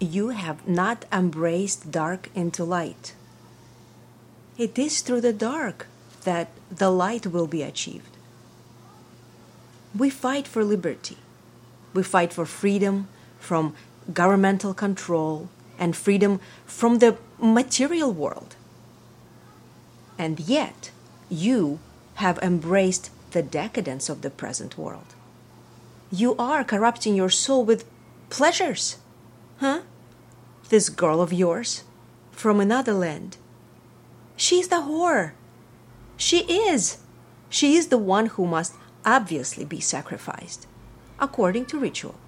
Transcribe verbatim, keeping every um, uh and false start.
you have not embraced dark into light. It is through the dark that the light will be achieved. We fight for liberty. We fight for freedom from governmental control and freedom from the material world. And yet, you have embraced the decadence of the present world. You are corrupting your soul with pleasures. Huh? This girl of yours from another land. She's the whore. She is. She is the one who must obviously be sacrificed, according to ritual.